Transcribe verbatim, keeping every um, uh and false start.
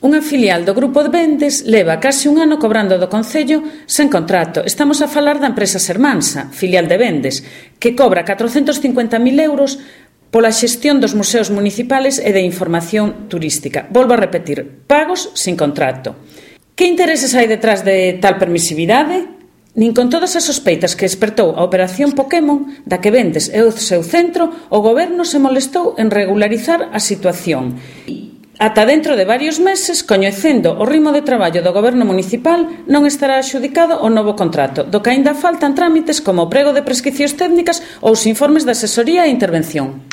Unha filial do Grupo de Vendes leva case un ano cobrando do Concello sen contrato. Estamos a falar da empresa Sermansa, filial de Vendes, que cobra catrocentos cincuenta mil euros pola xestión dos museos municipales e de información turística. Volvo a repetir, pagos sin contrato. Que intereses hai detrás de tal permisividade? Nin con todas as sospeitas que despertou a operación Pokémon, da que Vendes é o seu centro, o Goberno se molestou en regularizar a situación. Ata dentro de varios meses, coñecendo o ritmo de traballo do Goberno municipal, non estará adxudicado o novo contrato, do que aínda faltan trámites como o prego de prescricións técnicas ou os informes de asesoría e intervención.